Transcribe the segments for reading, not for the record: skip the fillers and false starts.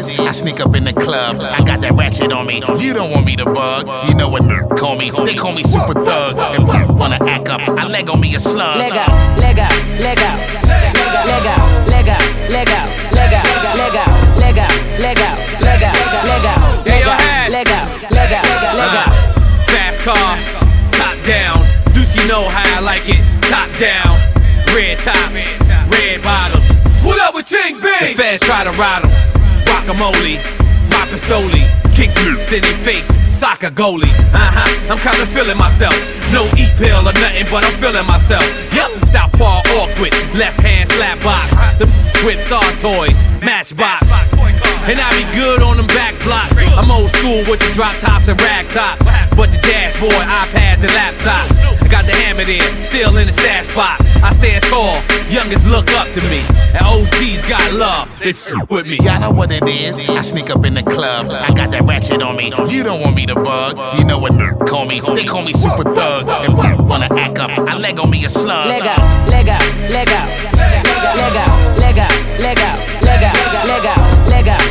is. I sneak up in the club, I got that ratchet on me. You don't want me to bug, you know what call me. They call me super thug, and wanna act up, I leg on me a slug. Leg out, leg out, leg out, leg out, leg out, leg out, leg out, leg out, leg out, leg out, leg out, leg out, leg out, leg out, leg out, leg out. Fast car, top down. Deucey know how I like it, top down. Red top, red bottoms. What up with Ching Bing? The feds try to ride 'em. Guacamole, my pistoli. Kick in their face, soccer goalie. I'm kinda feeling myself. No eat pill or nothing, but I'm feeling myself. Yup, southpaw awkward, left hand slap box. The whips are toys, matchbox. And I be good on them back blocks. I'm old school with the drop tops and rag tops, but the dashboard, iPads and laptops. I got the hammer there, still in the stash box. I stand tall, youngest look up to me, and OGs got love, they f with me. Y'all know what it is, I sneak up in the club, I got that ratchet on me. You don't want me to bug, you know what call me. They call me super thug, and wanna act up, I leg on me a slug. Leg out, leg out, leg out, leg out, leg out, leg out, leg out, leg out, leg out, leg out,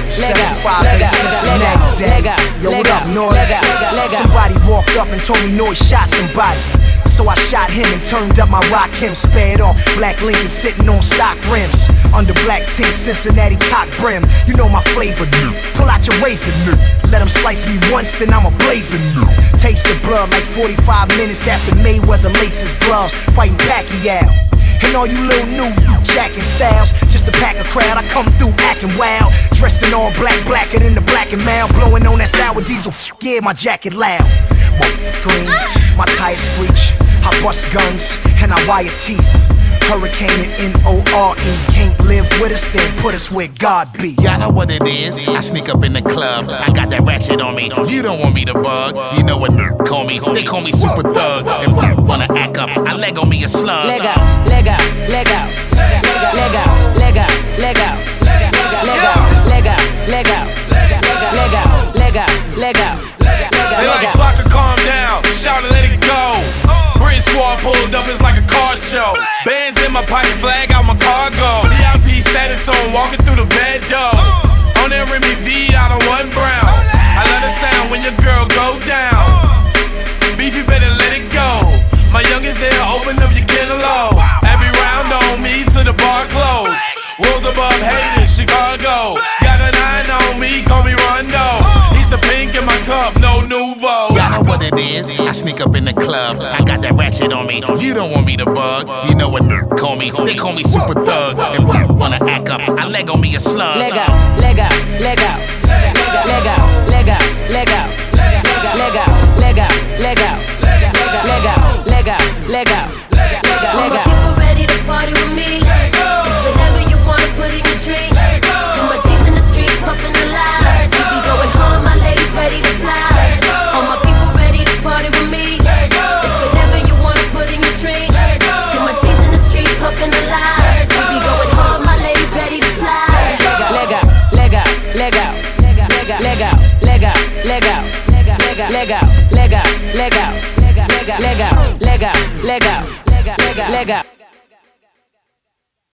leg out, leg out. Yo, what up, Noise? Somebody walked up and told me Noise shot somebody. So I shot him and turned up my rock him. Spared off Black Lincoln sitting on stock rims. Under black tint, Cincinnati cock brim. You know my flavor, new. Pull out your razor, new. Let him slice me once, then I'm a blazing new. Taste the blood like 45 minutes after Mayweather laces gloves. Fighting Pacquiao. And all you little new jacking styles, just to pack a crowd, I come through acting wild. Dressed in all black, blacker than the black and mild. Blowing on that sour diesel, yeah, my jacket loud. Green, my tires screech. I bust guns and I wire teeth. Hurricane and N-O-R-E. Can't live with us, then put us where God be. Y'all know what it is, I sneak up in the club, I got that ratchet on me. You don't want me to bug, you know what call me. They call me super thug, and wanna act up, I leg on me a slug. Leg out, leg out, leg out, leg out, leg out, leg out, leg out, leg out, leg out, leg out, leg out, leg out, leg out. They like Flocka, calm down, shout and let it go. Brit squad pulled up, it's like a car show. Bands in my pocket, flag out my cargo. VIP status on, walking through the bed door. On that Remy V out of 1 brown. I love the sound when your girl go down. Beef, you better let it go. My youngest there, open up your cantaloupe. Every round on me till the bar close. Rules above haters, Chicago. Got a 9 on me, call me Rondo. The pink in my cup, no nouveau. Y'all know what it is, I sneak up in the club, I got that ratchet on me. You don't want me to bug, you know what call me. They call me super thug, and wanna act up, I leg on me a slug. Leg out, leg out, leg out, leg out, leg out, leg out, leg out, leg out, leg out, leg out, leg out, leg out, leg out, leg out. All my people ready to party with me. It's whatever you wanna put in your drink. Too much G's in the street, puffin' a lot. We be going home, my ladies ready to fly. All my people ready to party with me. It's whatever you wanna put in your drink. Too much G's in the street, puffin' a lot. We be going home, my ladies ready to fly. Leg out, leg out, leg out, leg out, leg out, leg out, leg out, leg out, leg out, leg out, leg out, leg out, leg out, leg out, leg out, leg out.